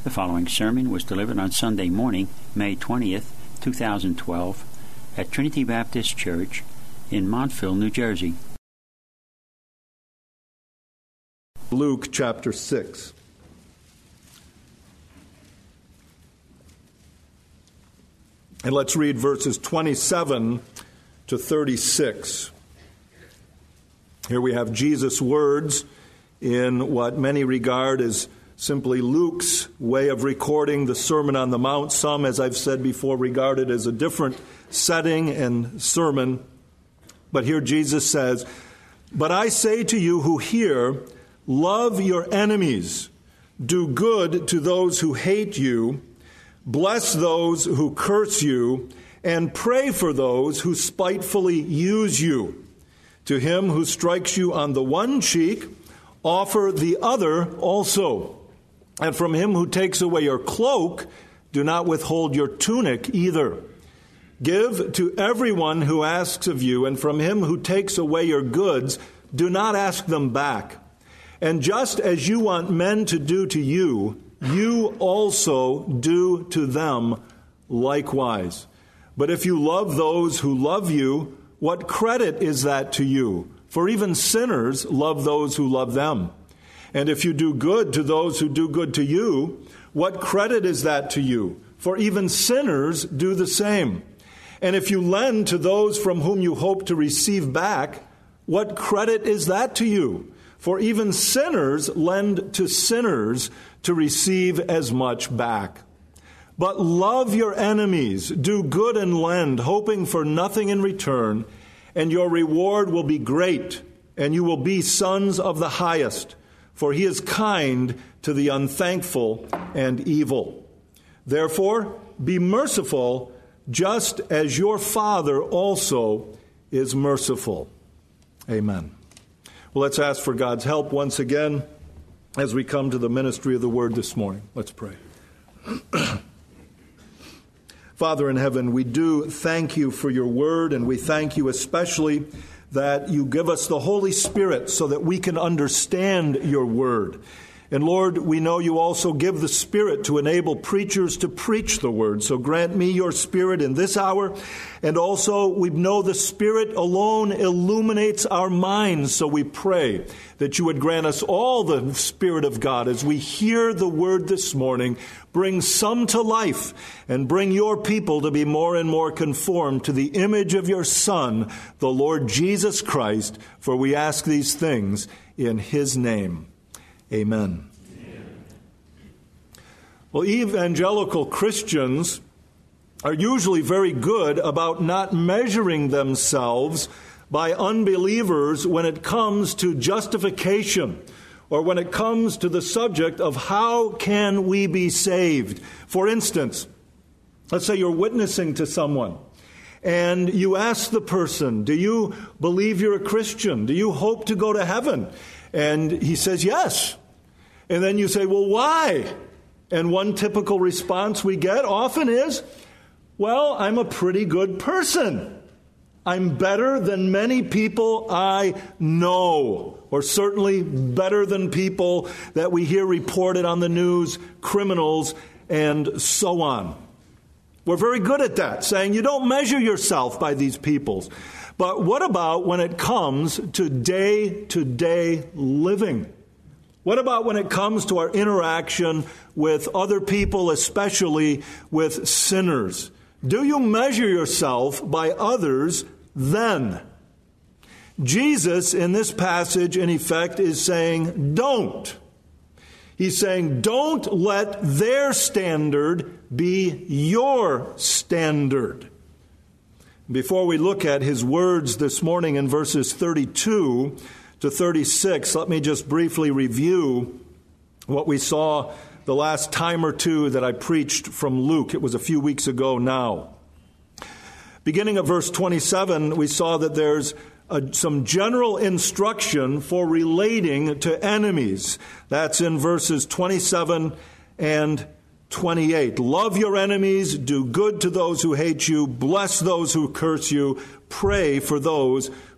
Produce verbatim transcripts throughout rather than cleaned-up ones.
The following sermon was delivered on Sunday morning, May twentieth, two thousand twelve, at Trinity Baptist Church in Montville, New Jersey. Luke chapter six. And let's read verses twenty-seven to thirty-six. Here we have Jesus' words in what many regard as simply Luke's way of recording the Sermon on the Mount. Some, as I've said before, regard it as a different setting and sermon. But here Jesus says, "But I say to you who hear, love your enemies, do good to those who hate you, bless those who curse you, and pray for those who spitefully use you. To him who strikes you on the one cheek, offer the other also. And from him who takes away your cloak, do not withhold your tunic either. Give to everyone who asks of you, and from him who takes away your goods, do not ask them back. And just as you want men to do to you, you also do to them likewise. But if you love those who love you, what credit is that to you? For even sinners love those who love them. And if you do good to those who do good to you, what credit is that to you? For even sinners do the same. And if you lend to those from whom you hope to receive back, what credit is that to you? For even sinners lend to sinners to receive as much back. But love your enemies, do good and lend, hoping for nothing in return, and your reward will be great, and you will be sons of the highest, for he is kind to the unthankful and evil. Therefore, be merciful, just as your Father also is merciful." Amen. Well, let's ask for God's help once again as we come to the ministry of the Word this morning. Let's pray. Father in heaven, we do thank you for your Word, and we thank you especially that you give us the Holy Spirit so that we can understand your Word. And Lord, we know you also give the Spirit to enable preachers to preach the Word. So grant me your Spirit in this hour. And also we know the Spirit alone illuminates our minds. So we pray that you would grant us all the Spirit of God as we hear the Word this morning. Bring some to life and bring your people to be more and more conformed to the image of your Son, the Lord Jesus Christ. For we ask these things in his name. Amen. Amen. Well, evangelical Christians are usually very good about not measuring themselves by unbelievers when it comes to justification or when it comes to the subject of how can we be saved. For instance, let's say you're witnessing to someone and you ask the person, do you believe you're a Christian? Do you hope to go to heaven? And he says, yes. And then you say, well, why? And one typical response we get often is, well, I'm a pretty good person. I'm better than many people I know, or certainly better than people that we hear reported on the news, criminals, and so on. We're very good at that, saying you don't measure yourself by these peoples. But what about when it comes to day-to-day living? What about when it comes to our interaction with other people, especially with sinners? Do you measure yourself by others then? Jesus, in this passage, in effect, is saying, don't. He's saying, don't let their standard be your standard. Before we look at his words this morning in verses thirty-two to thirty-six, let me just briefly review what we saw the last time or two that I preached from Luke. It was a few weeks ago now. Beginning of verse twenty-seven, we saw that there's a, some general instruction for relating to enemies. That's in verses twenty-seven and twenty-eight. Love your enemies, do good to those who hate you, bless those who curse you, pray for those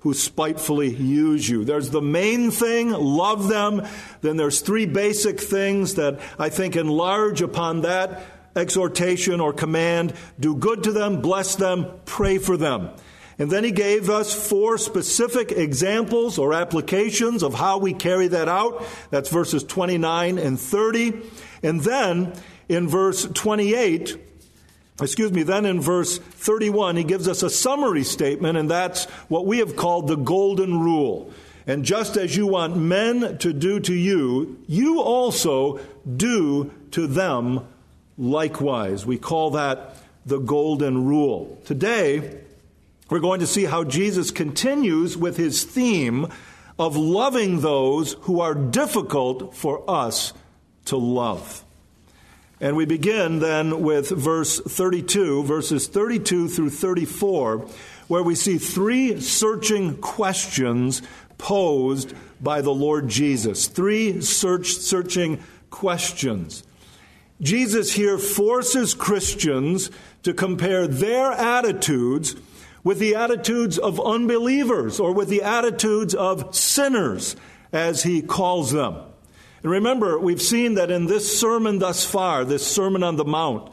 who spitefully use you. There's the main thing, love them. Then there's three basic things that I think enlarge upon that exhortation or command. Do good to them, bless them, pray for them. And then he gave us four specific examples or applications of how we carry that out. That's verses twenty-nine and thirty. And then in verse twenty-eight, excuse me, then in verse thirty-one, he gives us a summary statement, and that's what we have called the golden rule. And just as you want men to do to you, you also do to them likewise. We call that the golden rule. Today, we're going to see how Jesus continues with his theme of loving those who are difficult for us to love. And we begin then with verse thirty-two, verses thirty-two through thirty-four, where we see three searching questions posed by the Lord Jesus. Three search, searching questions. Jesus here forces Christians to compare their attitudes with the attitudes of unbelievers, or with the attitudes of sinners, as he calls them. And remember, we've seen that in this sermon thus far, this Sermon on the Mount,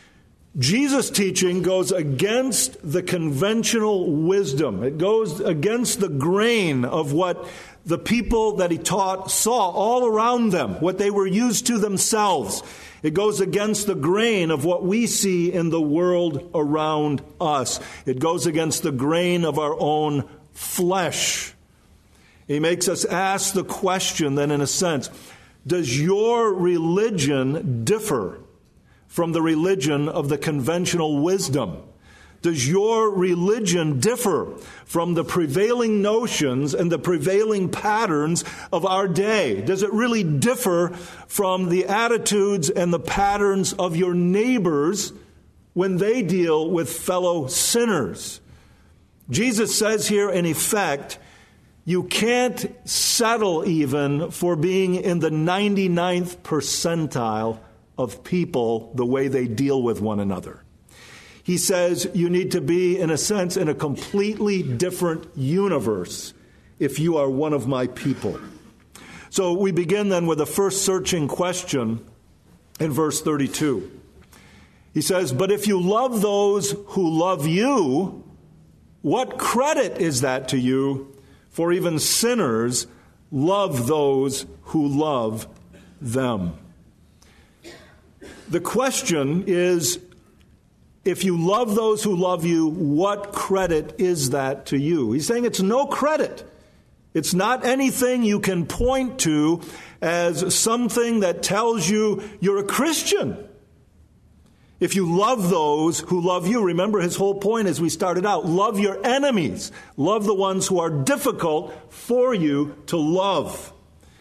Jesus' teaching goes against the conventional wisdom. It goes against the grain of what the people that he taught saw all around them, what they were used to themselves. It goes against the grain of what we see in the world around us. It goes against the grain of our own flesh. He makes us ask the question then, in a sense, does your religion differ from the religion of the conventional wisdom? Does your religion differ from the prevailing notions and the prevailing patterns of our day? Does it really differ from the attitudes and the patterns of your neighbors when they deal with fellow sinners? Jesus says here, in effect, you can't settle even for being in the ninety-ninth percentile of people the way they deal with one another. He says you need to be, in a sense, in a completely different universe if you are one of my people. So we begin then with the first searching question in verse thirty-two. He says, but if you love those who love you, what credit is that to you? For even sinners love those who love them. The question is, if you love those who love you, what credit is that to you? He's saying it's no credit. It's not anything you can point to as something that tells you you're a Christian. If you love those who love you, remember his whole point as we started out, love your enemies. Love the ones who are difficult for you to love.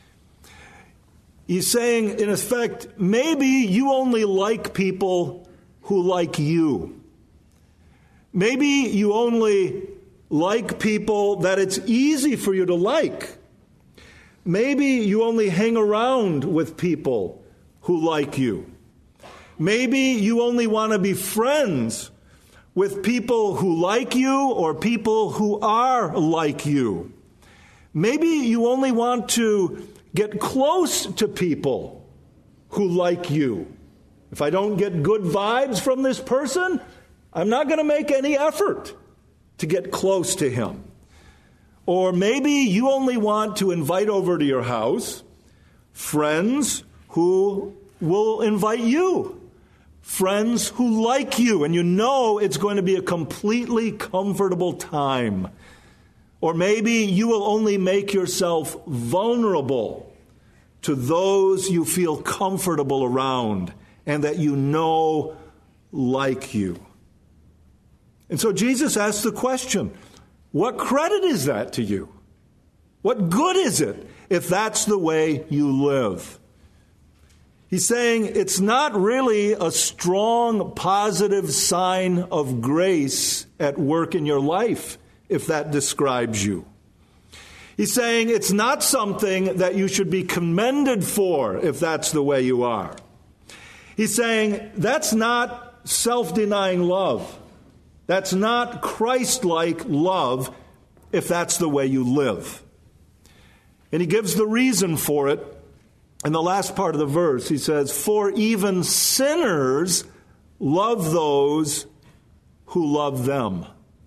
He's saying, in effect, maybe you only like people who like you. Maybe you only like people that it's easy for you to like. Maybe you only hang around with people who like you. Maybe you only want to be friends with people who like you or people who are like you. Maybe you only want to get close to people who like you. If I don't get good vibes from this person, I'm not going to make any effort to get close to him. Or maybe you only want to invite over to your house friends who will invite you. Friends who like you, and you know it's going to be a completely comfortable time. Or maybe you will only make yourself vulnerable to those you feel comfortable around and that you know like you. And so Jesus asks the question, what credit is that to you? What good is it if that's the way you live? He's saying it's not really a strong, positive sign of grace at work in your life, if that describes you. He's saying it's not something that you should be commended for, if that's the way you are. He's saying that's not self-denying love. That's not Christ-like love if that's the way you live. And he gives the reason for it in the last part of the verse. He says, for even sinners love those who love them.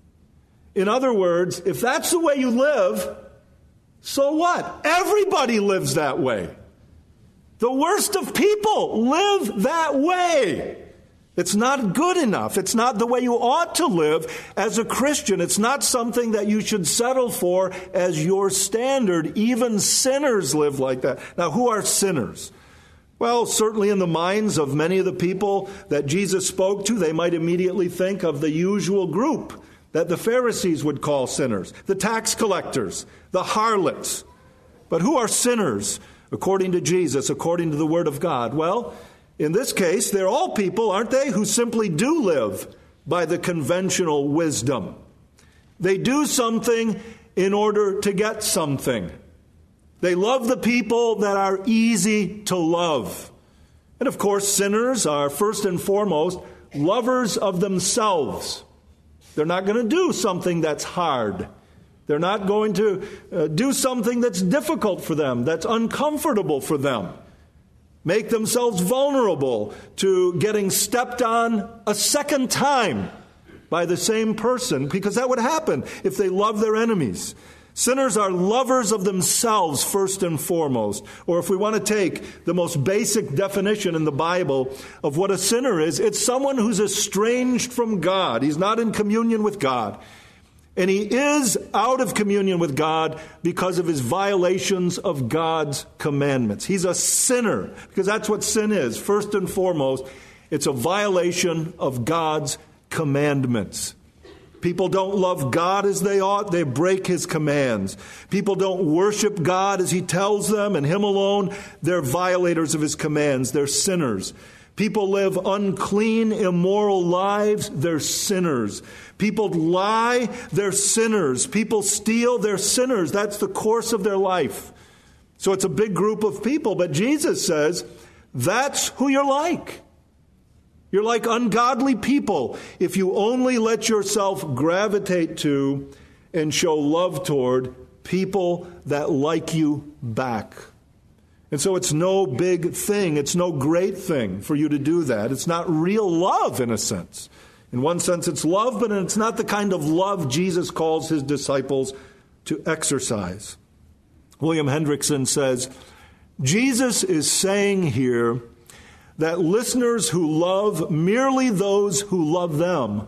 In other words, if that's the way you live, so what? Everybody lives that way. The worst of people live that way. It's not good enough. It's not the way you ought to live as a Christian. It's not something that you should settle for as your standard. Even sinners live like that. Now, who are sinners? Well, certainly in the minds of many of the people that Jesus spoke to, they might immediately think of the usual group that the Pharisees would call sinners, the tax collectors, the harlots. But who are sinners according to Jesus, according to the Word of God? Well, in this case, they're all people, aren't they, who simply do live by the conventional wisdom. They do something in order to get something. They love the people that are easy to love. And of course, sinners are first and foremost lovers of themselves. They're not going to do something that's hard. They're not going to uh, do something that's difficult for them, that's uncomfortable for them. Make themselves vulnerable to getting stepped on a second time by the same person, because that would happen if they love their enemies. Sinners are lovers of themselves first and foremost. Or if we want to take the most basic definition in the Bible of what a sinner is, it's someone who's estranged from God. He's not in communion with God. And he is out of communion with God because of his violations of God's commandments. He's a sinner, because that's what sin is. First and foremost, it's a violation of God's commandments. People don't love God as they ought. They break his commands. People don't worship God as he tells them and him alone. They're violators of his commands. They're sinners. People live unclean, immoral lives. They're sinners. People lie. They're sinners. People steal. They're sinners. That's the course of their life. So it's a big group of people. But Jesus says, that's who you're like. You're like ungodly people if you only let yourself gravitate to and show love toward people that like you back. And so it's no big thing. It's no great thing for you to do that. It's not real love in a sense. In one sense, it's love, but it's not the kind of love Jesus calls his disciples to exercise. William Hendrickson says, Jesus is saying here that listeners who love merely those who love them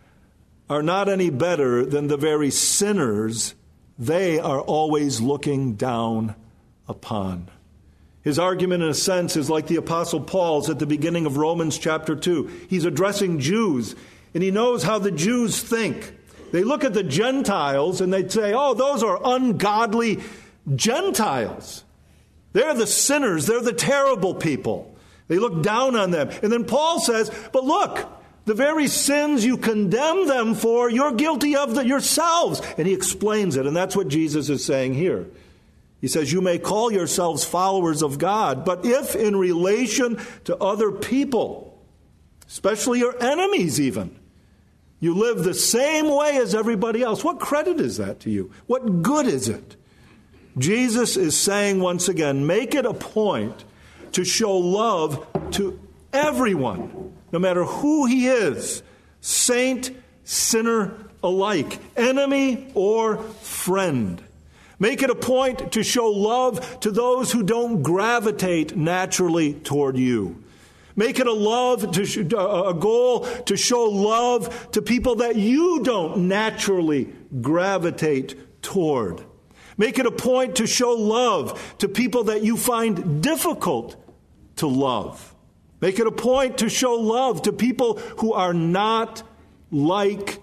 are not any better than the very sinners they are always looking down upon. His argument, in a sense, is like the Apostle Paul's at the beginning of Romans chapter two. He's addressing Jews, and he knows how the Jews think. They look at the Gentiles, and they say, oh, those are ungodly Gentiles. They're the sinners. They're the terrible people. They look down on them. And then Paul says, but look, the very sins you condemn them for, you're guilty of the, yourselves. And he explains it, and that's what Jesus is saying here. He says, you may call yourselves followers of God, but if in relation to other people, especially your enemies even, you live the same way as everybody else, what credit is that to you? What good is it? Jesus is saying once again, make it a point to show love to everyone, no matter who he is, saint, sinner alike, enemy or friend. Make it a point to show love to those who don't gravitate naturally toward you. Make it a love to sh- a goal to show love to people that you don't naturally gravitate toward. Make it a point to show love to people that you find difficult to love. Make it a point to show love to people who are not like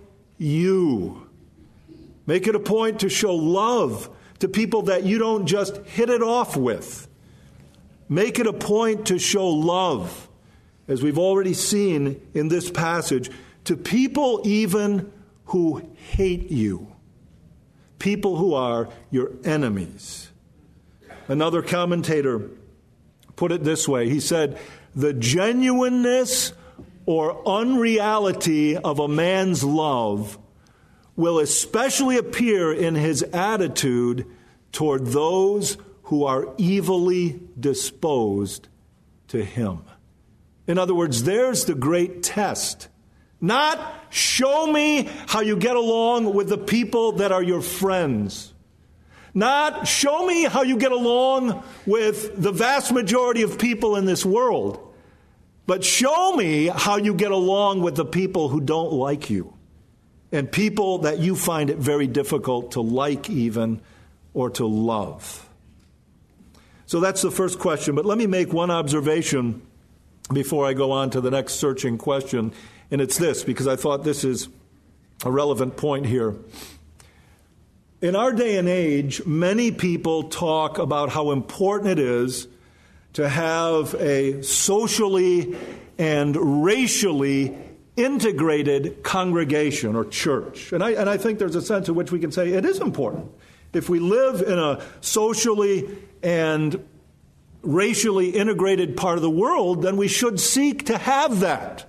you. Make it a point to show love to people that you don't just hit it off with. Make it a point to show love, as we've already seen in this passage, to people even who hate you. People who are your enemies. Another commentator put it this way. He said, the genuineness or unreality of a man's love will especially appear in his attitude toward those who are evilly disposed to him. In other words, there's the great test. Not show me how you get along with the people that are your friends. Not show me how you get along with the vast majority of people in this world. But show me how you get along with the people who don't like you. And people that you find it very difficult to like even or to love. So that's the first question. But let me make one observation before I go on to the next searching question. And it's this, because I thought this is a relevant point here. In our day and age, many people talk about how important it is to have a socially and racially integrated congregation or church. And I, and I think there's a sense in which we can say it is important. If we live in a socially and racially integrated part of the world, then we should seek to have that.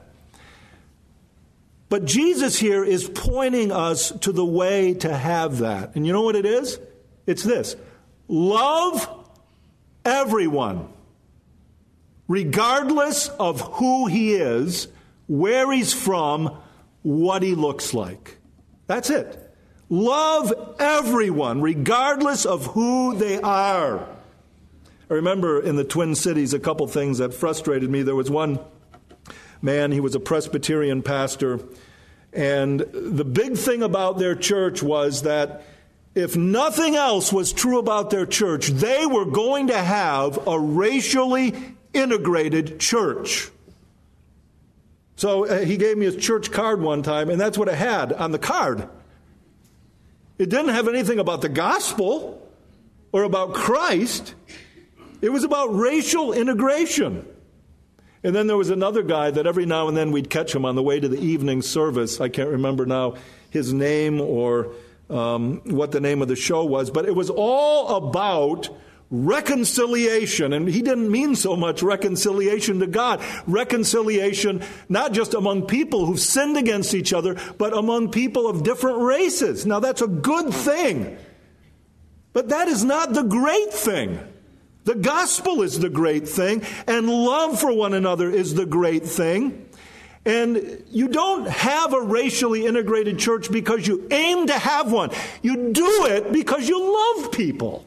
But Jesus here is pointing us to the way to have that. And you know what it is? It's this. Love everyone, regardless of who he is, where he's from, what he looks like. That's it. Love everyone, regardless of who they are. I remember in the Twin Cities a couple things that frustrated me. There was one man, he was a Presbyterian pastor, and the big thing about their church was that if nothing else was true about their church, they were going to have a racially integrated church. So uh, he gave me his church card one time, and that's what it had on the card. It didn't have anything about the gospel or about Christ. It was about racial integration. And then there was another guy that every now and then we'd catch him on the way to the evening service. I can't remember now his name or um, what the name of the show was, but it was all about reconciliation. And he didn't mean so much reconciliation to God. Reconciliation not just among people who've sinned against each other, but among people of different races. Now that's a good thing. But that is not the great thing. The gospel is the great thing, and love for one another is the great thing. And you don't have a racially integrated church because you aim to have one. You do it because you love people.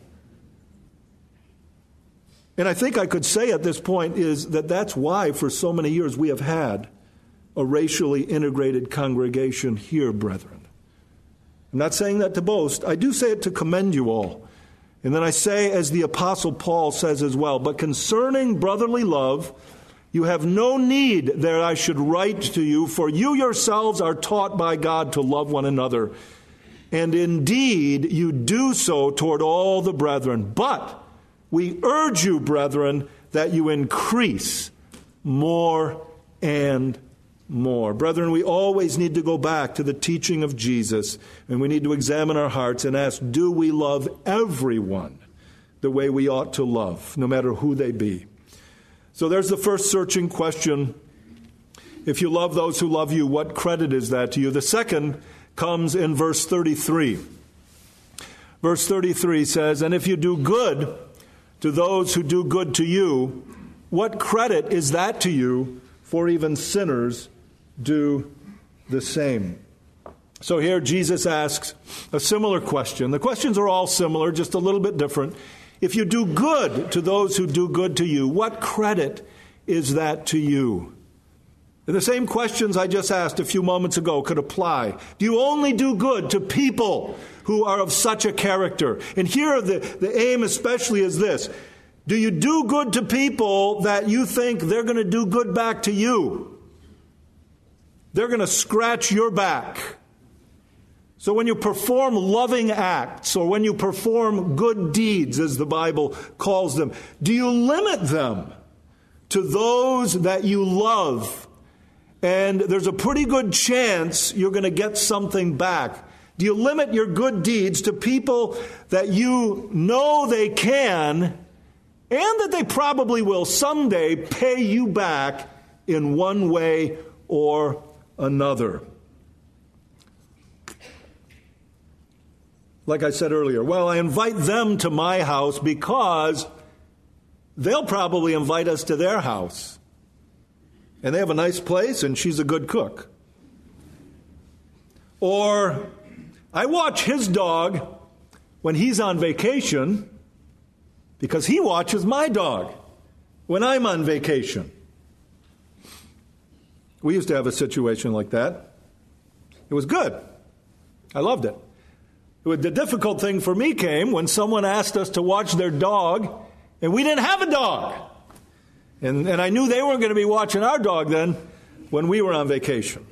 And I think I could say at this point is that that's why for so many years we have had a racially integrated congregation here, brethren. I'm not saying that to boast. I do say it to commend you all. And then I say, as the Apostle Paul says as well, but concerning brotherly love, you have no need that I should write to you, for you yourselves are taught by God to love one another. And indeed, you do so toward all the brethren. But we urge you, brethren, that you increase more and more. Brethren, we always need to go back to the teaching of Jesus, and we need to examine our hearts and ask, do we love everyone the way we ought to love, no matter who they be? So there's the first searching question. If you love those who love you, what credit is that to you? The second comes in verse thirty-three. Verse thirty-three says, and if you do good to those who do good to you, what credit is that to you? For even sinners do the same. So here Jesus asks a similar question. The questions are all similar, just a little bit different. If you do good to those who do good to you, what credit is that to you? And the same questions I just asked a few moments ago could apply. Do you only do good to people who are of such a character? And here the, the aim especially is this. Do you do good to people that you think they're going to do good back to you? They're going to scratch your back. So when you perform loving acts, or when you perform good deeds, as the Bible calls them, do you limit them to those that you love? And there's a pretty good chance you're going to get something back. Do you limit your good deeds to people that you know they can, and that they probably will someday pay you back in one way or another? like I said earlier, well, I invite them to my house because they'll probably invite us to their house. And they have a nice place and she's a good cook. Or I watch his dog when he's on vacation because he watches my dog when I'm on vacation. We used to have a situation like that. It was good. I loved it. The difficult thing for me came when someone asked us to watch their dog, and we didn't have a dog. And, and I knew they weren't going to be watching our dog then when we were on vacation.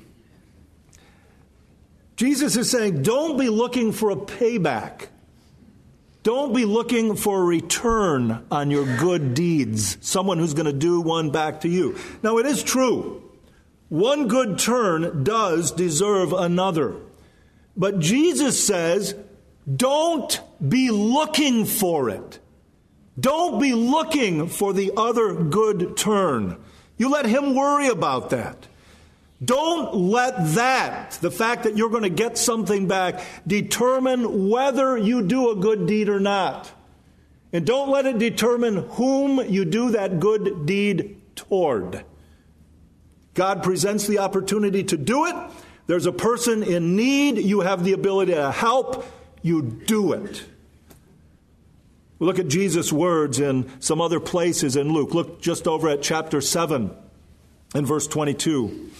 Jesus is saying, don't be looking for a payback. Don't be looking for a return on your good deeds, someone who's going to do one back to you. Now, it is true. One good turn does deserve another. But Jesus says, don't be looking for it. Don't be looking for the other good turn. You let him worry about that. Don't let that, the fact that you're going to get something back, determine whether you do a good deed or not. And don't let it determine whom you do that good deed toward. God presents the opportunity to do it. There's a person in need. You have the ability to help. You do it. We look at Jesus' words in some other places in Luke. Look just over at chapter seven and verse twenty-two.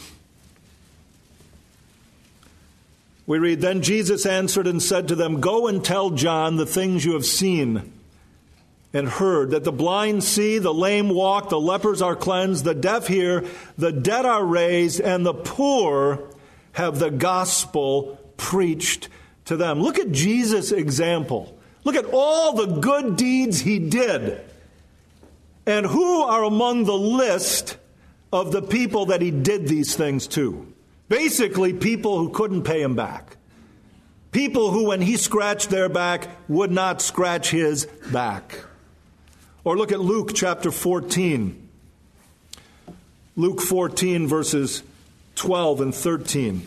We read, "Then Jesus answered and said to them, 'Go and tell John the things you have seen and heard, that the blind see, the lame walk, the lepers are cleansed, the deaf hear, the dead are raised, and the poor have the gospel preached to them.'" Look at Jesus' example. Look at all the good deeds he did. And who are among the list of the people that he did these things to? Basically, people who couldn't pay him back. People who, when he scratched their back, would not scratch his back. Or look at Luke chapter fourteen. Luke fourteen, verses twelve and thirteen.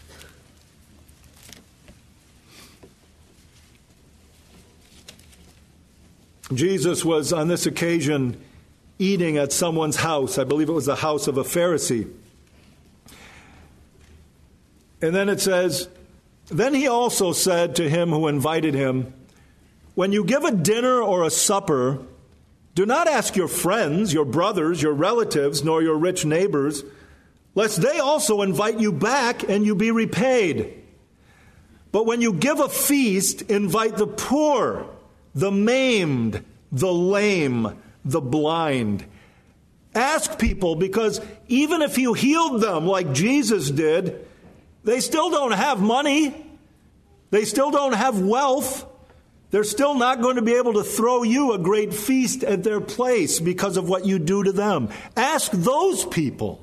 Jesus was, on this occasion, eating at someone's house. I believe it was the house of a Pharisee. And then it says, "Then he also said to him who invited him, 'When you give a dinner or a supper, do not ask your friends, your brothers, your relatives, nor your rich neighbors, lest they also invite you back and you be repaid. But when you give a feast, invite the poor, the maimed, the lame, the blind.'" Ask people, because even if you healed them like Jesus did, they still don't have money. They still don't have wealth. They're still not going to be able to throw you a great feast at their place because of what you do to them. Ask those people.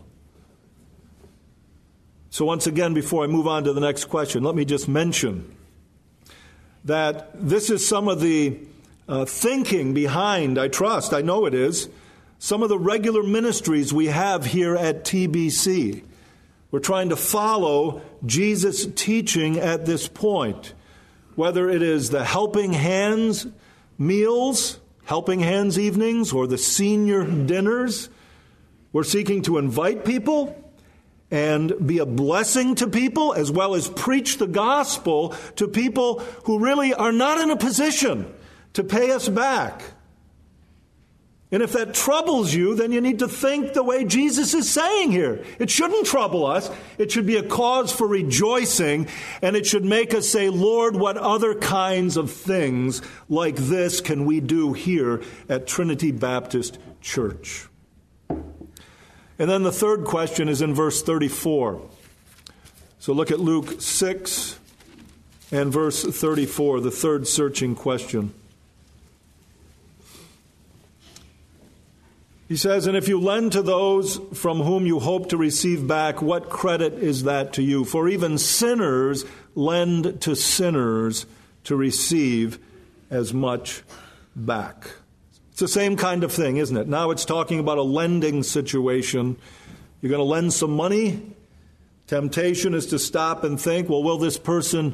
So once again, before I move on to the next question, let me just mention that this is some of the uh, thinking behind, I trust, I know it is, some of the regular ministries we have here at T B C. We're trying to follow Jesus' teaching at this point. Whether it is the Helping Hands meals, Helping Hands evenings, or the senior dinners, we're seeking to invite people and be a blessing to people, as well as preach the gospel to people who really are not in a position to pay us back. And if that troubles you, then you need to think the way Jesus is saying here. It shouldn't trouble us. It should be a cause for rejoicing, and it should make us say, "Lord, what other kinds of things like this can we do here at Trinity Baptist Church?" And then the third question is in verse thirty-four. So look at Luke six and verse thirty-four, the third searching question. He says, "And if you lend to those from whom you hope to receive back, what credit is that to you? For even sinners lend to sinners to receive as much back." It's the same kind of thing, isn't it? Now it's talking about a lending situation. You're going to lend some money. Temptation is to stop and think, well, will this person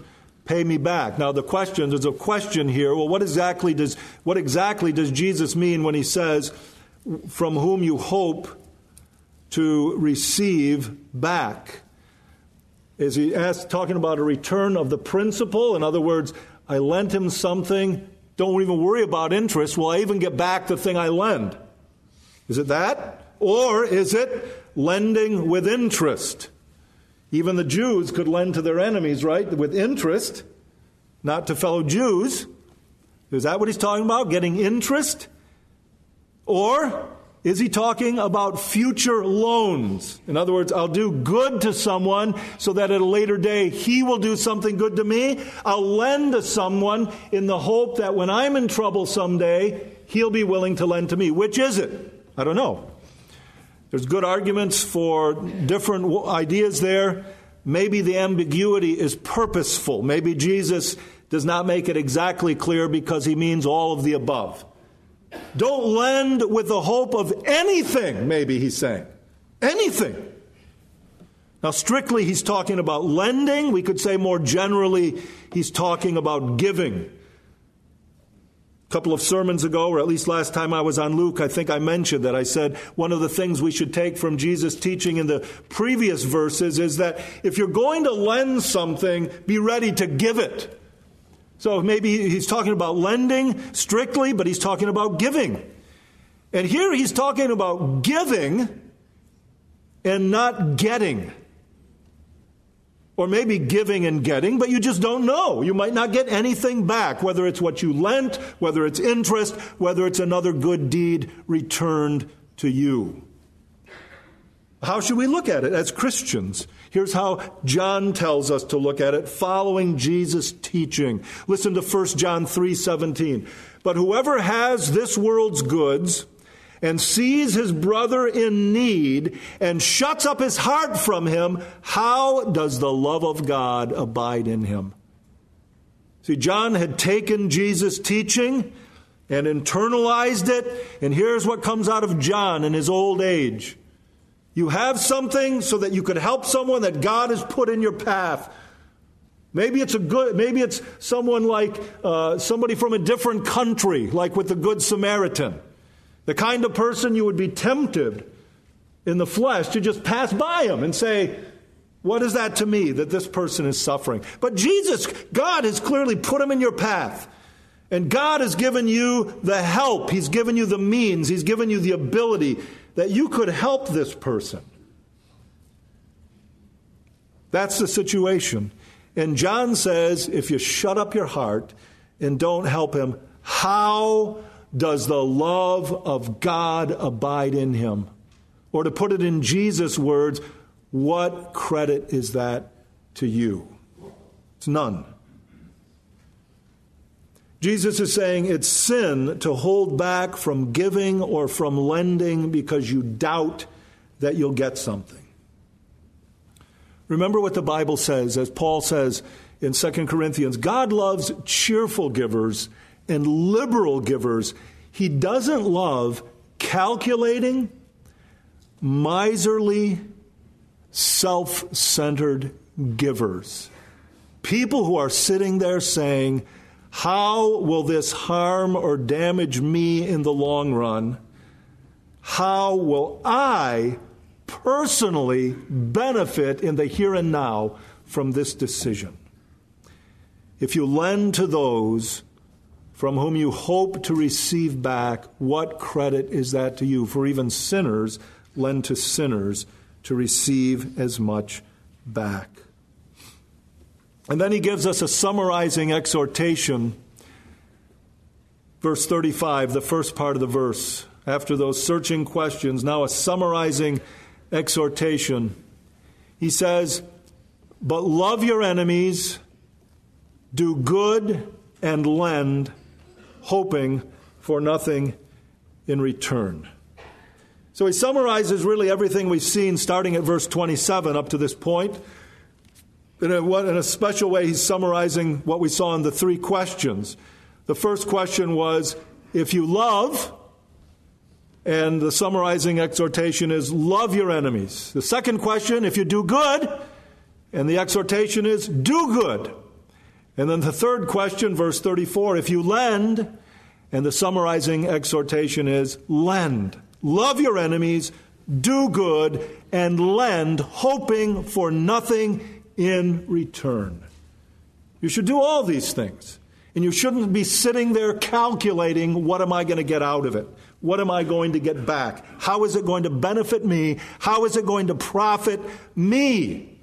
pay me back. Now the question, there's a question here. Well, what exactly does what exactly does Jesus mean when he says, from whom you hope to receive back? Is he asked, talking about a return of the principal? In other words, I lent him something, don't even worry about interest. Will I even get back the thing I lend? Is it that? Or is it lending with interest? Even the Jews could lend to their enemies, right, with interest, not to fellow Jews. Is that what he's talking about, getting interest? Or is he talking about future loans? In other words, I'll do good to someone so that at a later day he will do something good to me. I'll lend to someone in the hope that when I'm in trouble someday, he'll be willing to lend to me. Which is it? I don't know. There's good arguments for different ideas there. Maybe the ambiguity is purposeful. Maybe Jesus does not make it exactly clear because he means all of the above. Don't lend with the hope of anything, maybe he's saying. Anything. Now, strictly, he's talking about lending. We could say more generally, he's talking about giving. A couple of sermons ago, or at least last time I was on Luke, I think I mentioned that I said one of the things we should take from Jesus' teaching in the previous verses is that if you're going to lend something, be ready to give it. So maybe he's talking about lending strictly, but he's talking about giving. And here he's talking about giving and not getting. Or maybe giving and getting, but you just don't know. You might not get anything back, whether it's what you lent, whether it's interest, whether it's another good deed returned to you. How should we look at it as Christians? Here's how John tells us to look at it, following Jesus' teaching. Listen to First John three seventeen. But whoever has this world's goods and sees his brother in need and shuts up his heart from him, how does the love of God abide in him? See, John had taken Jesus' teaching and internalized it, and here's what comes out of John in his old age. You have something so that you could help someone that God has put in your path. Maybe it's a good. Maybe it's someone like uh, somebody from a different country, like with the Good Samaritan. The kind of person you would be tempted in the flesh to just pass by him and say, what is that to me that this person is suffering? But Jesus, God has clearly put him in your path. And God has given you the help. He's given you the means. He's given you the ability that you could help this person. That's the situation. And John says, if you shut up your heart and don't help him, how does the love of God abide in him? Or to put it in Jesus' words, what credit is that to you? It's none. Jesus is saying it's sin to hold back from giving or from lending because you doubt that you'll get something. Remember what the Bible says, as Paul says in Second Corinthians, God loves cheerful givers and liberal givers. He doesn't love calculating, miserly, self-centered givers. People who are sitting there saying, how will this harm or damage me in the long run? How will I personally benefit in the here and now from this decision? If you lend to those from whom you hope to receive back, what credit is that to you? For even sinners lend to sinners to receive as much back. And then he gives us a summarizing exhortation. Verse thirty-five, the first part of the verse. After those searching questions, now a summarizing exhortation. He says, but love your enemies, do good and lend, hoping for nothing in return. So he summarizes really everything we've seen starting at verse twenty-seven up to this point. In a, in a special way, he's summarizing what we saw in the three questions. The first question was, if you love, and the summarizing exhortation is, love your enemies. The second question, if you do good, and the exhortation is, do good. And then the third question, verse thirty-four, if you lend, and the summarizing exhortation is lend. Love your enemies, do good, and lend, hoping for nothing in return. You should do all these things. And you shouldn't be sitting there calculating, what am I going to get out of it? What am I going to get back? How is it going to benefit me? How is it going to profit me?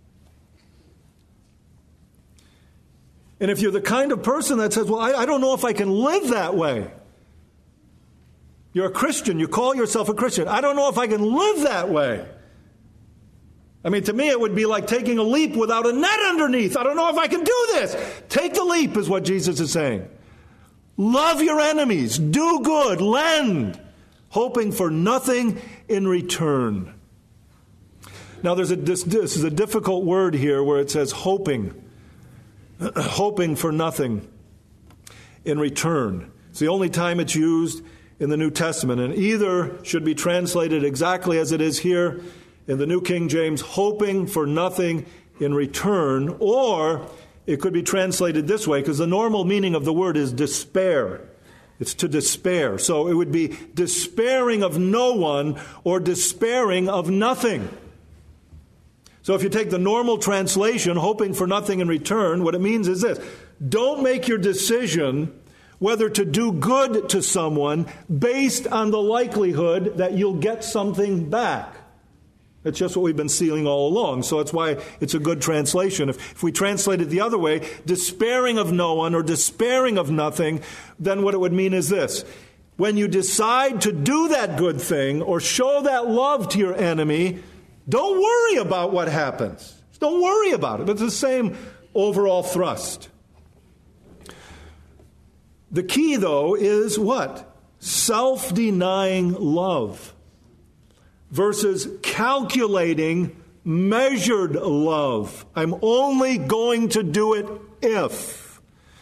And if you're the kind of person that says, well, I, I don't know if I can live that way. You're a Christian. You call yourself a Christian. I don't know if I can live that way. I mean, to me, it would be like taking a leap without a net underneath. I don't know if I can do this. Take the leap is what Jesus is saying. Love your enemies. Do good. Lend. Hoping for nothing in return. Now, there's a, this, this is a difficult word here where it says hoping. Hoping for nothing in return. It's the only time it's used in the New Testament. And either should be translated exactly as it is here in the New King James, hoping for nothing in return, or it could be translated this way, because the normal meaning of the word is despair. It's to despair. So it would be despairing of no one or despairing of nothing. So if you take the normal translation, hoping for nothing in return, what it means is this. Don't make your decision whether to do good to someone based on the likelihood that you'll get something back. That's just what we've been seeing all along. So that's why it's a good translation. If, if we translate it the other way, despairing of no one or despairing of nothing, then what it would mean is this. When you decide to do that good thing or show that love to your enemy, don't worry about what happens. Don't worry about it. It's the same overall thrust. The key, though, is what? Self-denying love versus calculating measured love. I'm only going to do it if.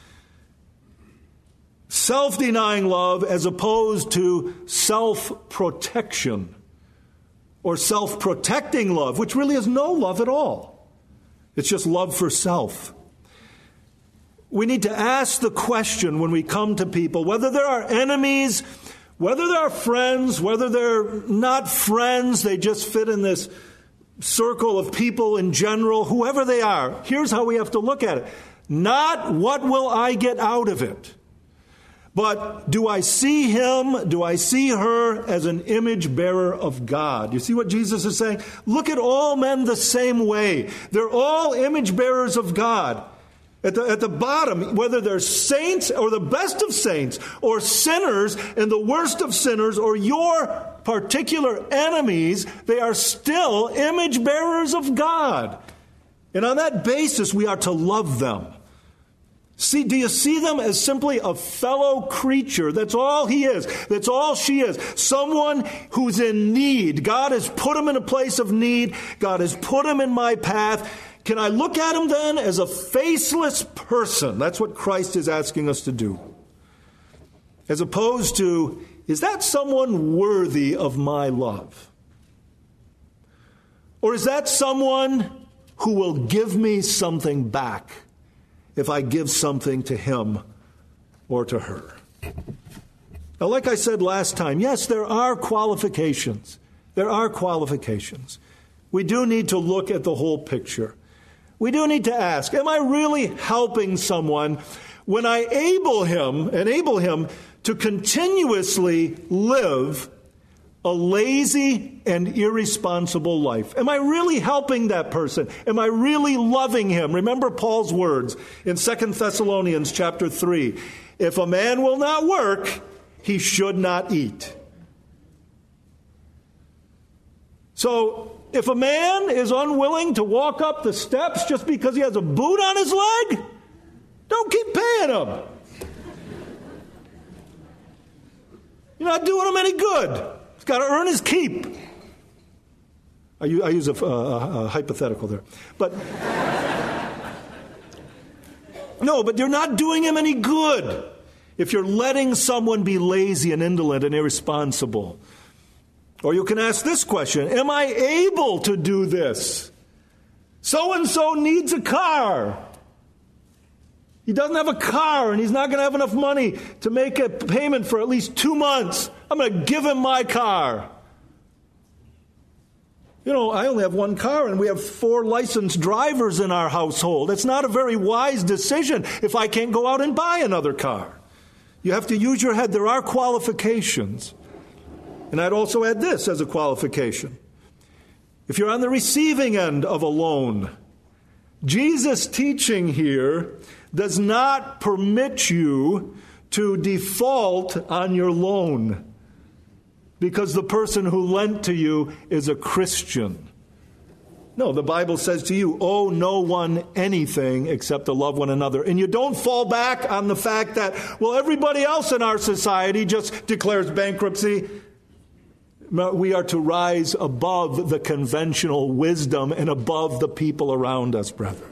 Self-denying love as opposed to self-protection or self-protecting love, which really is no love at all. It's just love for self. We need to ask the question when we come to people, whether they're our enemies, whether they're friends, whether they're not friends, they just fit in this circle of people in general, whoever they are. Here's how we have to look at it. Not what will I get out of it, but do I see him, do I see her as an image bearer of God? You see what Jesus is saying? Look at all men the same way. They're all image bearers of God. At the, at the bottom, whether they're saints or the best of saints or sinners and the worst of sinners or your particular enemies, they are still image bearers of God. And on that basis, we are to love them. See, do you see them as simply a fellow creature? That's all he is. That's all she is. Someone who's in need. God has put him in a place of need. God has put him in my path. Can I look at him then as a faceless person? That's what Christ is asking us to do. As opposed to, is that someone worthy of my love? Or is that someone who will give me something back if I give something to him or to her? Now, like I said last time, yes, there are qualifications. There are qualifications. We do need to look at the whole picture. We do need to ask, am I really helping someone when I enable him, enable him to continuously live a lazy and irresponsible life? Am I really helping that person? Am I really loving him? Remember Paul's words in Second Thessalonians chapter three. If a man will not work, he should not eat. So, if a man is unwilling to walk up the steps just because he has a boot on his leg, don't keep paying him. You're not doing him any good. He's got to earn his keep. I use, I use a, a, a hypothetical there. But no, but you're not doing him any good if you're letting someone be lazy and indolent and irresponsible. Or you can ask this question, am I able to do this? So-and-so needs a car. He doesn't have a car, and he's not going to have enough money to make a payment for at least two months. I'm going to give him my car. You know, I only have one car, and we have four licensed drivers in our household. It's not a very wise decision if I can't go out and buy another car. You have to use your head. There are qualifications. And I'd also add this as a qualification. If you're on the receiving end of a loan, Jesus' teaching here does not permit you to default on your loan because the person who lent to you is a Christian. No, the Bible says to you, owe no one anything except to love one another. And you don't fall back on the fact that, well, everybody else in our society just declares bankruptcy. We are to rise above the conventional wisdom and above the people around us, brethren.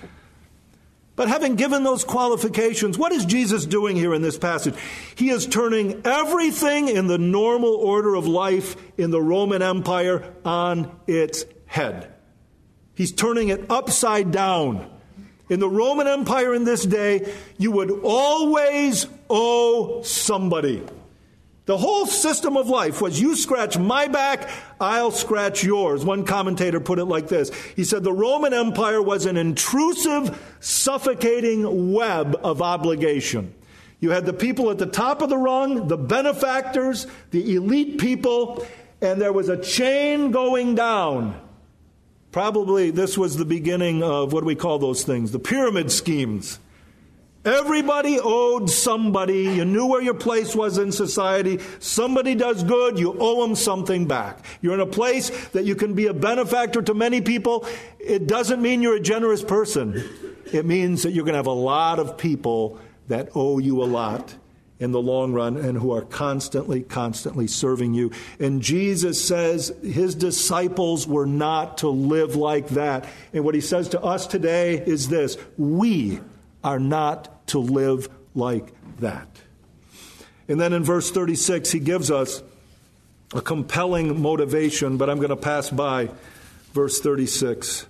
But having given those qualifications, what is Jesus doing here in this passage? He is turning everything in the normal order of life in the Roman Empire on its head. He's turning it upside down. In the Roman Empire in this day, you would always owe somebody. The whole system of life was you scratch my back, I'll scratch yours. One commentator put it like this. He said the Roman Empire was an intrusive, suffocating web of obligation. You had the people at the top of the rung, the benefactors, the elite people, and there was a chain going down. Probably this was the beginning of what do we call those things? The pyramid schemes. Everybody owed somebody. You knew where your place was in society. Somebody does good, you owe them something back. You're in a place that you can be a benefactor to many people. It doesn't mean you're a generous person. It means that you're going to have a lot of people that owe you a lot in the long run and who are constantly, constantly serving you. And Jesus says his disciples were not to live like that. And what he says to us today is this: we are not to live like that. And then in verse thirty-six, he gives us a compelling motivation, but I'm going to pass by verse thirty-six.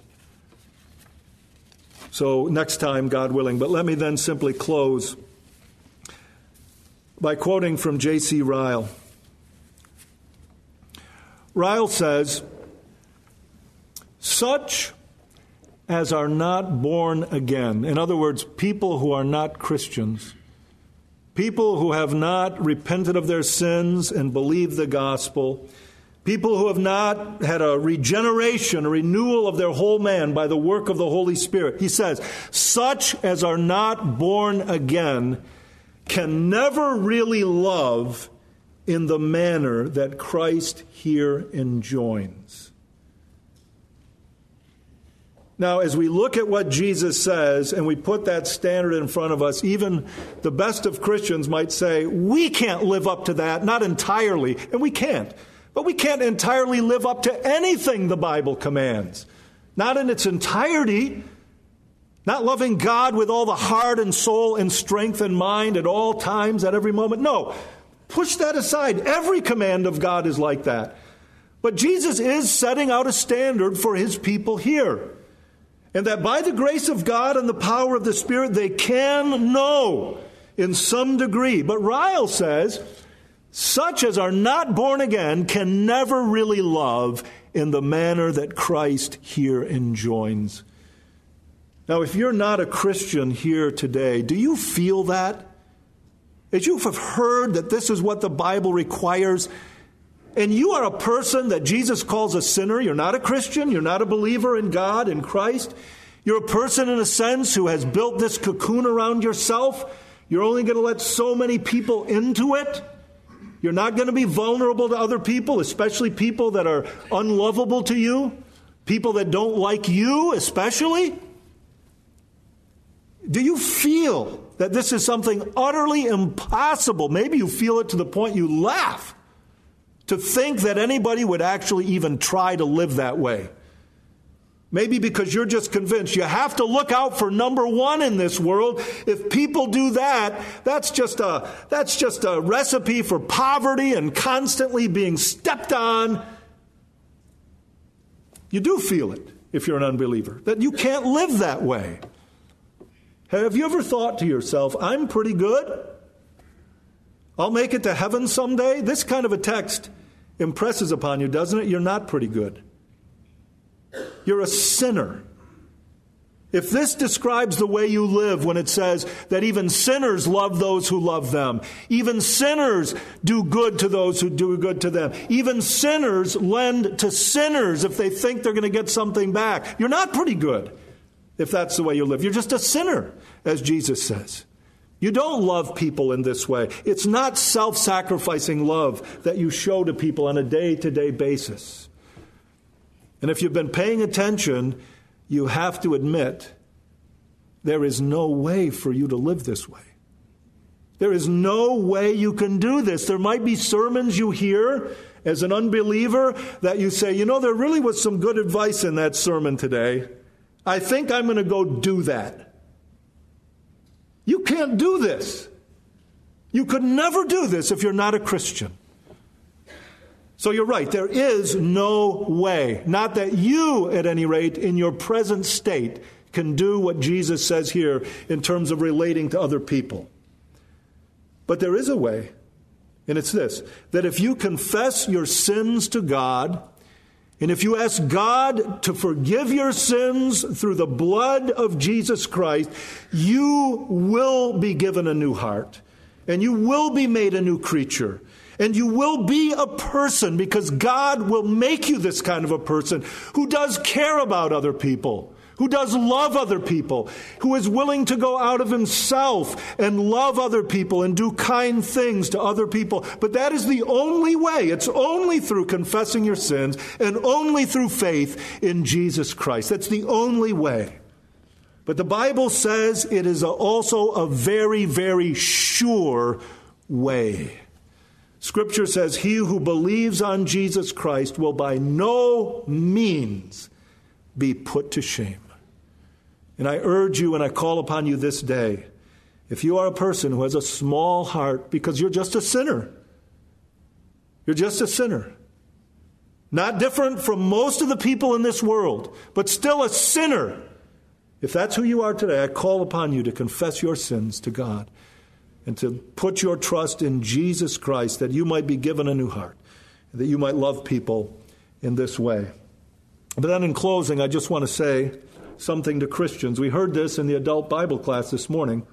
So next time, God willing. But let me then simply close by quoting from J C Ryle. Ryle says, such as are not born again. In other words, people who are not Christians, people who have not repented of their sins and believed the gospel, people who have not had a regeneration, a renewal of their whole man by the work of the Holy Spirit. He says, such as are not born again can never really love in the manner that Christ here enjoins. Now, as we look at what Jesus says and we put that standard in front of us, even the best of Christians might say, we can't live up to that, not entirely, and we can't. But we can't entirely live up to anything the Bible commands. Not in its entirety. Not loving God with all the heart and soul and strength and mind at all times, at every moment. No, push that aside. Every command of God is like that. But Jesus is setting out a standard for his people here. And that by the grace of God and the power of the Spirit, they can know in some degree. But Ryle says, such as are not born again can never really love in the manner that Christ here enjoins. Now, if you're not a Christian here today, do you feel that? As you have heard that this is what the Bible requires, and you are a person that Jesus calls a sinner, you're not a Christian, you're not a believer in God, in Christ, you're a person in a sense who has built this cocoon around yourself, you're only going to let so many people into it, you're not going to be vulnerable to other people, especially people that are unlovable to you, people that don't like you especially. Do you feel that this is something utterly impossible? Maybe you feel it to the point you laugh to think that anybody would actually even try to live that way. Maybe because you're just convinced you have to look out for number one in this world. If people do that, that's just a, that's just a recipe for poverty and constantly being stepped on. You do feel it if you're an unbeliever, that you can't live that way. Have you ever thought to yourself, I'm pretty good? I'll make it to heaven someday? This kind of a text impresses upon you, doesn't it? You're not pretty good. You're a sinner. If this describes the way you live when it says that even sinners love those who love them, even sinners do good to those who do good to them, even sinners lend to sinners if they think they're going to get something back, you're not pretty good if that's the way you live. You're just a sinner, as Jesus says. You don't love people in this way. It's not self-sacrificing love that you show to people on a day-to-day basis. And if you've been paying attention, you have to admit there is no way for you to live this way. There is no way you can do this. There might be sermons you hear as an unbeliever that you say, you know, there really was some good advice in that sermon today. I think I'm going to go do that. You can't do this. You could never do this if you're not a Christian. So you're right, there is no way, not that you, at any rate, in your present state, can do what Jesus says here in terms of relating to other people. But there is a way, and it's this, that if you confess your sins to God, and if you ask God to forgive your sins through the blood of Jesus Christ, you will be given a new heart, and you will be made a new creature. And you will be a person because God will make you this kind of a person who does care about other people, who does love other people, who is willing to go out of himself and love other people and do kind things to other people. But that is the only way. It's only through confessing your sins and only through faith in Jesus Christ. That's the only way. But the Bible says it is also a very, very sure way. Scripture says he who believes on Jesus Christ will by no means be put to shame. And I urge you and I call upon you this day, if you are a person who has a small heart because you're just a sinner, you're just a sinner, not different from most of the people in this world, but still a sinner. If that's who you are today, I call upon you to confess your sins to God and to put your trust in Jesus Christ that you might be given a new heart, that you might love people in this way. But then in closing, I just want to say something to Christians. We heard this in the adult Bible class this morning.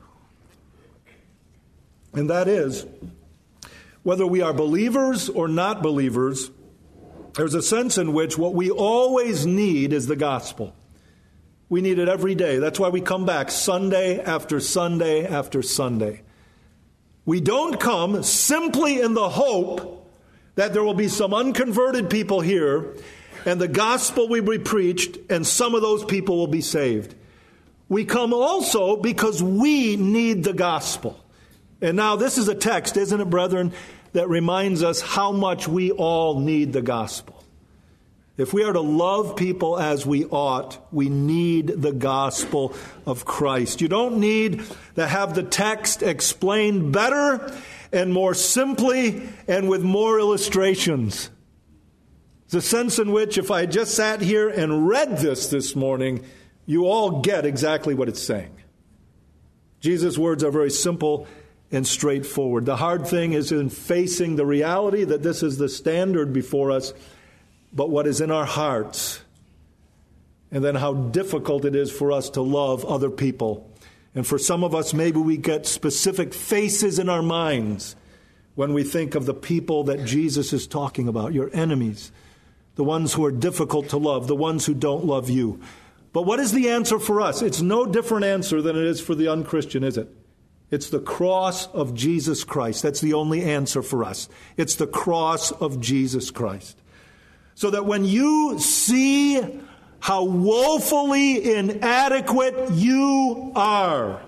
And that is, whether we are believers or not believers, there's a sense in which what we always need is the gospel. We need it every day. That's why we come back Sunday after Sunday after Sunday. We don't come simply in the hope that there will be some unconverted people here and the gospel will be preached and some of those people will be saved. We come also because we need the gospel. And now this is a text, isn't it, brethren, that reminds us how much we all need the gospel. If we are to love people as we ought, we need the gospel of Christ. You don't need to have the text explained better and more simply and with more illustrations. There's a sense in which if I just sat here and read this this morning, you all get exactly what it's saying. Jesus' words are very simple and straightforward. The hard thing is in facing the reality that this is the standard before us, but what is in our hearts, and then how difficult it is for us to love other people. And for some of us, maybe we get specific faces in our minds when we think of the people that Jesus is talking about, your enemies, the ones who are difficult to love, the ones who don't love you. But what is the answer for us? It's no different answer than it is for the unchristian, is it? It's the cross of Jesus Christ. That's the only answer for us. It's the cross of Jesus Christ. So that when you see how woefully inadequate you are,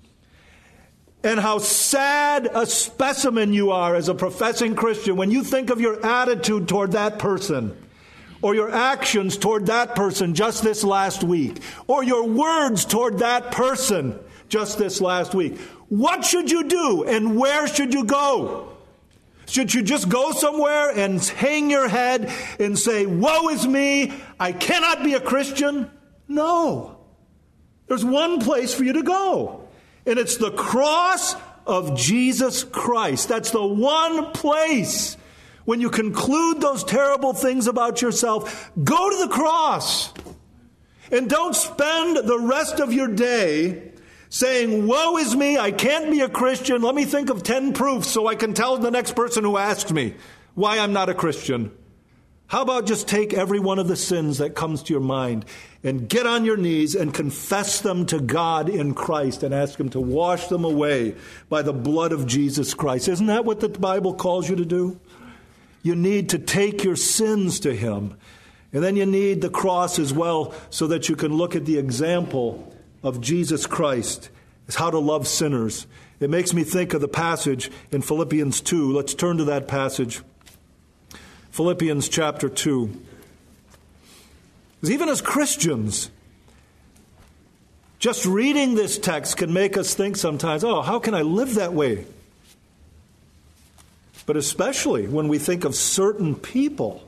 and how sad a specimen you are as a professing Christian, when you think of your attitude toward that person, or your actions toward that person just this last week, or your words toward that person just this last week, what should you do and where should you go? Should you just go somewhere and hang your head and say, woe is me, I cannot be a Christian? No. There's one place for you to go, and it's the cross of Jesus Christ. That's the one place. When you conclude those terrible things about yourself, go to the cross. And don't spend the rest of your day saying, woe is me, I can't be a Christian. Let me think of ten proofs so I can tell the next person who asks me why I'm not a Christian. How about just take every one of the sins that comes to your mind and get on your knees and confess them to God in Christ and ask Him to wash them away by the blood of Jesus Christ. Isn't that what the Bible calls you to do? You need to take your sins to Him. And then you need the cross as well so that you can look at the example of Jesus Christ as how to love sinners. It makes me think of the passage in Philippians two. Let's turn to that passage. Philippians chapter two. Because even as Christians, just reading this text can make us think sometimes, oh, how can I live that way? But especially when we think of certain people,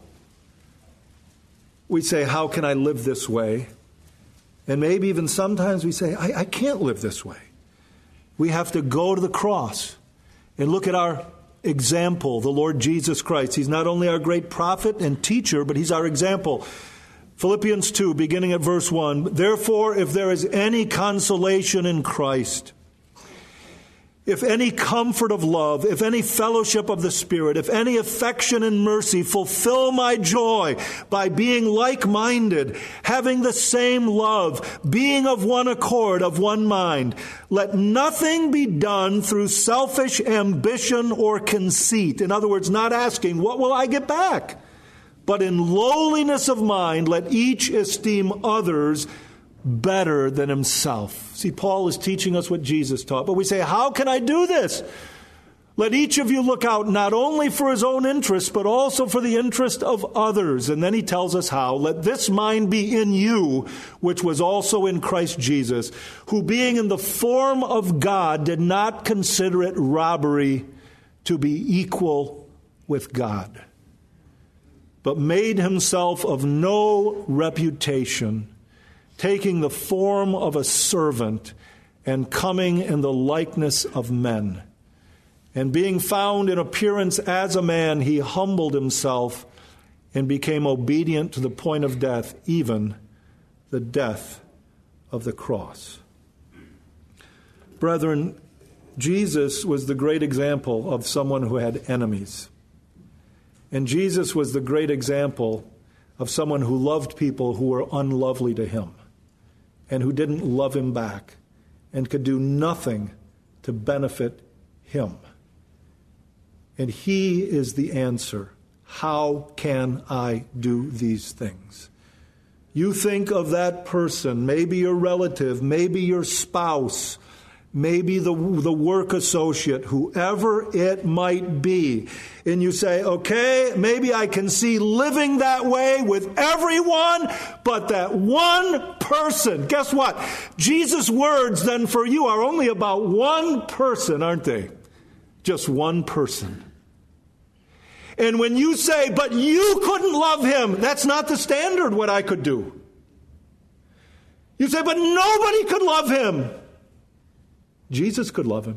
we say, how can I live this way? And maybe even sometimes we say, I, I can't live this way. We have to go to the cross and look at our example, the Lord Jesus Christ. He's not only our great prophet and teacher, but He's our example. Philippians two, beginning at verse one, therefore, if there is any consolation in Christ, if any comfort of love, if any fellowship of the Spirit, if any affection and mercy, fulfill my joy by being like-minded, having the same love, being of one accord, of one mind. Let nothing be done through selfish ambition or conceit. In other words, not asking, what will I get back? But in lowliness of mind, let each esteem others better than himself. See, Paul is teaching us what Jesus taught. But we say, how can I do this? Let each of you look out not only for his own interest, but also for the interest of others. And then he tells us how. Let this mind be in you, which was also in Christ Jesus, who being in the form of God did not consider it robbery to be equal with God, but made himself of no reputation, taking the form of a servant and coming in the likeness of men. And being found in appearance as a man, he humbled himself and became obedient to the point of death, even the death of the cross. Brethren, Jesus was the great example of someone who had enemies. And Jesus was the great example of someone who loved people who were unlovely to him, and who didn't love him back and could do nothing to benefit him. And he is the answer. How can I do these things? You think of that person, maybe your relative, maybe your spouse, maybe the, the work associate, whoever it might be. And you say, okay, maybe I can see living that way with everyone, but that one person. Guess what? Jesus' words then for you are only about one person, aren't they? Just one person. And when you say, but you couldn't love him, that's not the standard what I could do. You say, but nobody could love him. Jesus could love him.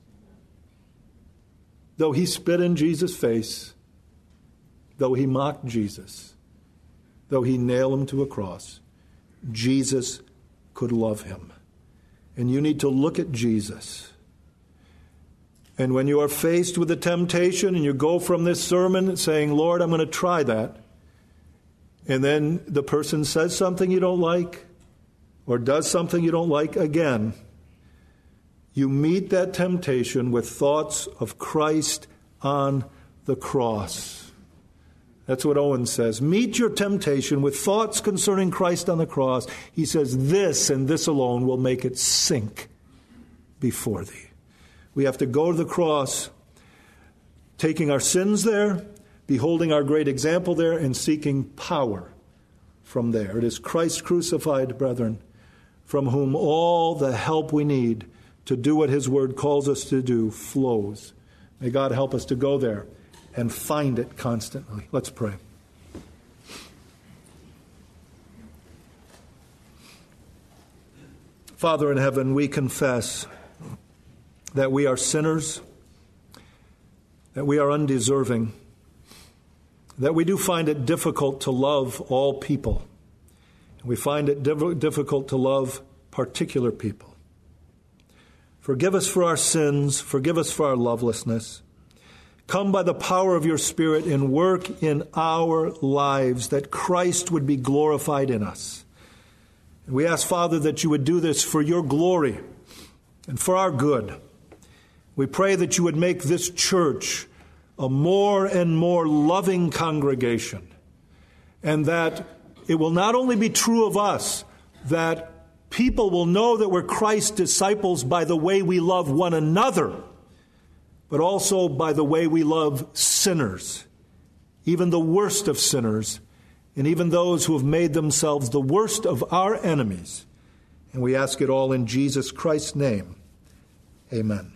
Though he spit in Jesus' face, though he mocked Jesus, though he nailed him to a cross, Jesus could love him. And you need to look at Jesus. And when you are faced with a temptation and you go from this sermon saying, Lord, I'm going to try that, and then the person says something you don't like or does something you don't like again, you meet that temptation with thoughts of Christ on the cross. That's what Owen says. Meet your temptation with thoughts concerning Christ on the cross. He says this and this alone will make it sink before thee. We have to go to the cross, taking our sins there, beholding our great example there, and seeking power from there. It is Christ crucified, brethren, from whom all the help we need to do what his word calls us to do flows. May God help us to go there and find it constantly. Let's pray. Father in heaven, we confess that we are sinners, that we are undeserving, that we do find it difficult to love all people. We find it diff- difficult to love particular people. Forgive us for our sins. Forgive us for our lovelessness. Come by the power of your Spirit and work in our lives that Christ would be glorified in us. And we ask, Father, that you would do this for your glory and for our good. We pray that you would make this church a more and more loving congregation, and that it will not only be true of us, that people will know that we're Christ's disciples by the way we love one another, but also by the way we love sinners, even the worst of sinners, and even those who have made themselves the worst of our enemies. And we ask it all in Jesus Christ's name. Amen.